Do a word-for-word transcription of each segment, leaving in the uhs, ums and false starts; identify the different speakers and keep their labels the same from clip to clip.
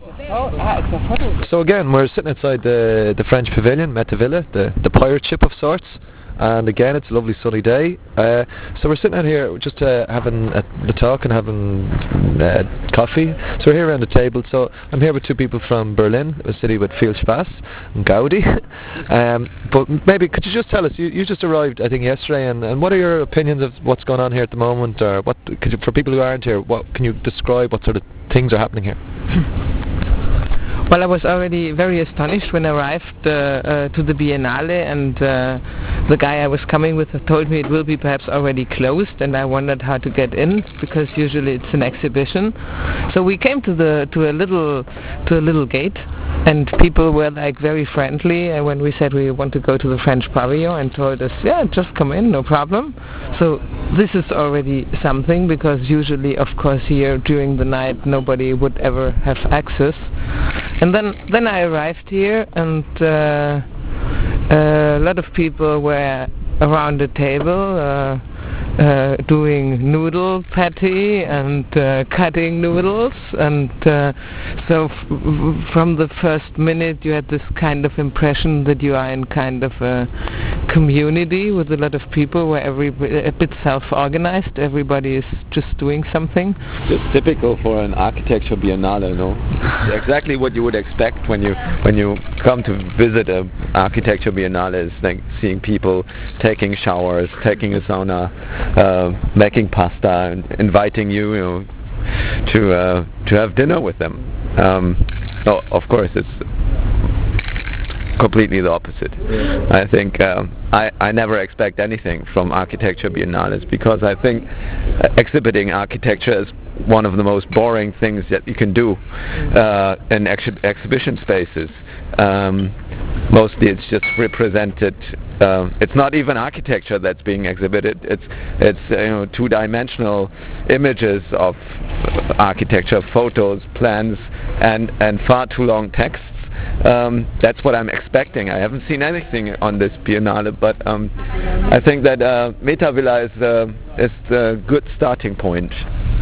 Speaker 1: So again, we're sitting outside the the French Pavilion, Metteville, the the pirate ship of sorts. And again, it's a lovely sunny day. Uh, so we're sitting out here just uh, having a, the talk and having uh, coffee. So we're here around the table. So I'm here with two people from Berlin, a city with viel Spaß and Gaudi. um, but maybe could you just tell us? You, you just arrived, I think, yesterday. And, and what are your opinions of what's going on here at the moment? Or what? Could you, for people who aren't here, what can you describe? What sort of things are happening here?
Speaker 2: Well, I was already very astonished when I arrived uh, uh, to the Biennale, and uh, the guy I was coming with told me it will be perhaps already closed, and I wondered how to get in because usually it's an exhibition. So we came to the to a little to a little gate, and people were like very friendly. And when we said we want to go to the French Pavilion, and told us, yeah, just come in, no problem. So this is already something, because usually, of course, here during the night nobody would ever have access. And then, then I arrived here, and uh, a lot of people were around the table uh, uh, doing noodle patty and uh, cutting noodles, and uh, so f from the first minute you had this kind of impression that you are in kind of a community with a lot of people where every a bit self-organized, everybody is just doing something.
Speaker 3: Just typical for an architecture biennale, no? It's exactly what you would expect when you when you come to visit a architecture biennale. Is like seeing people taking showers, taking a sauna, uh, making pasta, and inviting you, you know, to uh, to have dinner with them. Um, no, of course, it's completely the opposite. Yeah. I think um, I, I never expect anything from architecture biennales, because I think uh, exhibiting architecture is one of the most boring things that you can do uh, in ex exhibition spaces. Um, mostly it's just represented, uh, it's not even architecture that's being exhibited, it's it's uh, you know, two-dimensional images of architecture, photos, plans, and, and far too long texts. Um, that's what I'm expecting. I haven't seen anything on this Biennale, but um, I think that uh, Metteville is, uh, is a good starting point.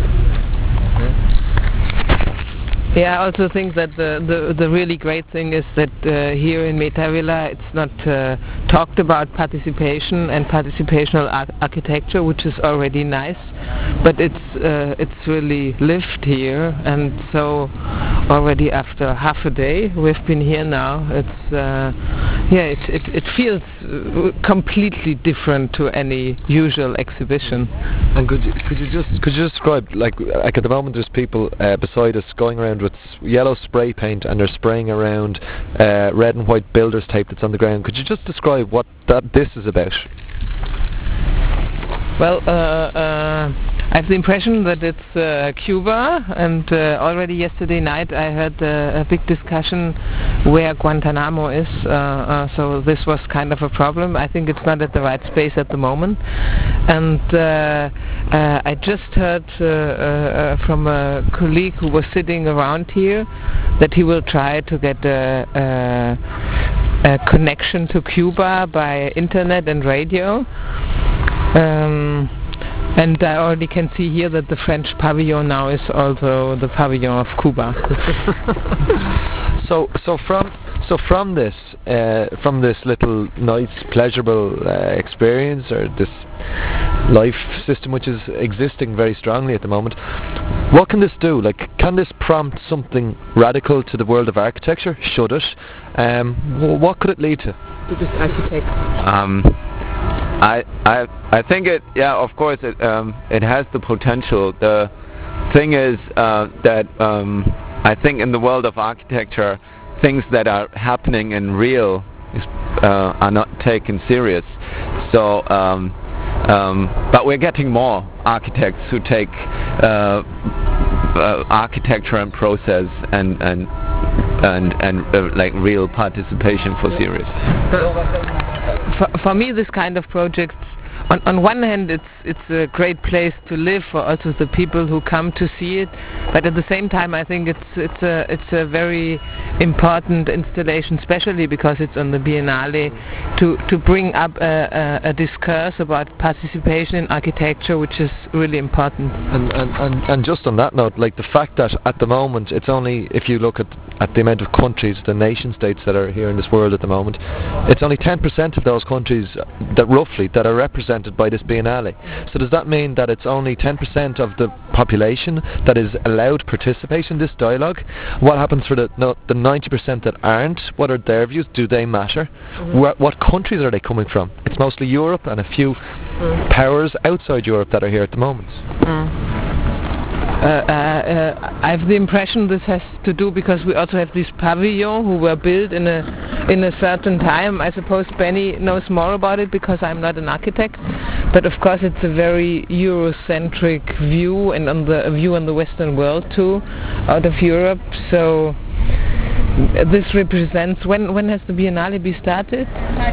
Speaker 2: Yeah, I also think that the, the, the really great thing is that uh, here in Metteville it's not uh, talked about participation and participational ar architecture, which is already nice, but it's uh, it's really lived here, and so already after half a day we've been here now. It's uh, yeah, it, it it feels completely different to any usual exhibition.
Speaker 1: And could you, could you just could you describe, like like at the moment there's people uh, beside us going around with yellow spray paint, and they're spraying around uh, red and white builder's tape that's on the ground. Could you just describe what that this is about?
Speaker 2: Well, uh, uh, I have the impression that it's uh, Cuba, and uh, already yesterday night I heard uh, a big discussion where Guantanamo is, uh, uh, so this was kind of a problem. I think it's not at the right space at the moment. And uh, uh, I just heard uh, uh, from a colleague who was sitting around here that he will try to get a, a, a connection to Cuba by internet and radio. Um, and I already can see here that the French Pavilion now is also the Pavilion of Cuba.
Speaker 1: so, so from so from this uh, from this little nice, pleasurable uh, experience, or this life system which is existing very strongly at the moment, what can this do? Like, can this prompt something radical to the world of architecture? Should it? Um, what could it lead to?
Speaker 2: Du bist Architekt.
Speaker 3: Um, I, I, I think it, yeah, of course it, um, it has the potential. The thing is uh, that um, I think in the world of architecture, things that are happening in real is, uh, are not taken serious. So, um, um, but we're getting more architects who take uh, uh, architecture and process and and and and uh, like real participation for serious.
Speaker 2: For, for me, this kind of projects, on, on one hand it's it's a great place to live for also the people who come to see it, but at the same time I think it's it's a it's a very important installation, especially because it's on the Biennale, to, to bring up a, a, a discourse about participation in architecture, which is really important.
Speaker 1: And, and, and, and just on that note, like the fact that at the moment it's only, if you look at, at the amount of countries, the nation states that are here in this world at the moment, it's only ten percent of those countries that roughly that are represented by this Biennale. So does that mean that it's only ten percent of the population that is allowed to participate in this dialogue? What happens for the no, the ninety percent that aren't? What are their views? Do they matter? Mm-hmm. Wh- what countries are they coming from? It's mostly Europe and a few mm. powers outside Europe that are here at the moment.
Speaker 2: Mm. Uh, uh, uh, I have the impression this has to do because we also have these pavilions who were built in a in a certain time. I suppose Benny knows more about it because I'm not an architect, but of course it's a very Eurocentric view, and on the a view on the Western world too, out of Europe. So this represents, when when has the Biennale be started?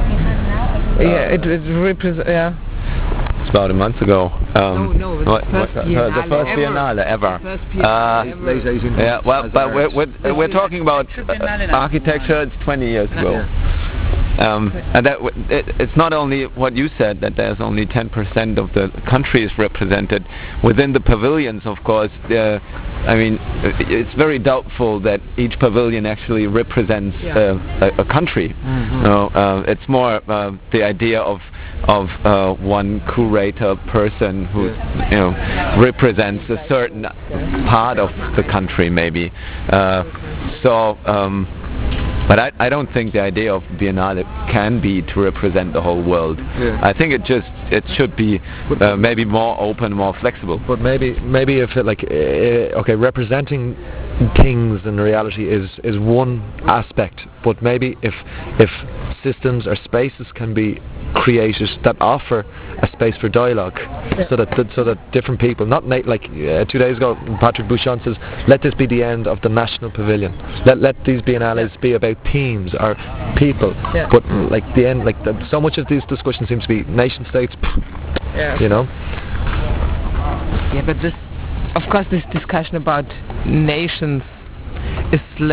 Speaker 2: Yeah, it, it represents. Yeah.
Speaker 3: It's about a month ago.
Speaker 2: Um, no, no, the
Speaker 3: what,
Speaker 2: first
Speaker 3: what,
Speaker 2: Biennale
Speaker 3: the first
Speaker 2: ever.
Speaker 3: Biennale ever.
Speaker 2: The first Biennale
Speaker 3: uh,
Speaker 2: ever.
Speaker 1: Late eighteen
Speaker 3: Yeah, well, but we're, we're, we're
Speaker 2: the
Speaker 3: talking about uh, architecture. It's twenty years ago.
Speaker 1: Yeah.
Speaker 3: Um, and that w- it, it's not only what you said, that there's only ten percent of the countries represented within the pavilions. Of course, uh, I mean, it's very doubtful that each pavilion actually represents
Speaker 2: Yeah.
Speaker 3: uh, a, a country.
Speaker 1: Mm-hmm.
Speaker 3: You know, uh, it's more uh, the idea of of uh, one curator person who
Speaker 1: Yeah.
Speaker 3: you know represents a certain part of the country, maybe. Uh, so. Um, But I, I don't think the idea of Biennale can be to represent the whole world.
Speaker 1: Yeah.
Speaker 3: I think it just it should be uh, maybe more open, more flexible.
Speaker 1: But maybe maybe if it like uh, okay, representing things in reality is is one aspect, but maybe if if systems or spaces can be created that offer a space for dialogue,
Speaker 2: Yeah.
Speaker 1: so that, that so that different people, not na- like uh, two days ago, Patrick Bouchon says, let this be the end of the national pavilion. Let let these biennales be about themes or people.
Speaker 2: Yeah.
Speaker 1: But mm, like the end, like the, so much of these discussions seems to be nation states.
Speaker 2: Yeah.
Speaker 1: You know.
Speaker 2: Yeah, but this, of course, this discussion about nations is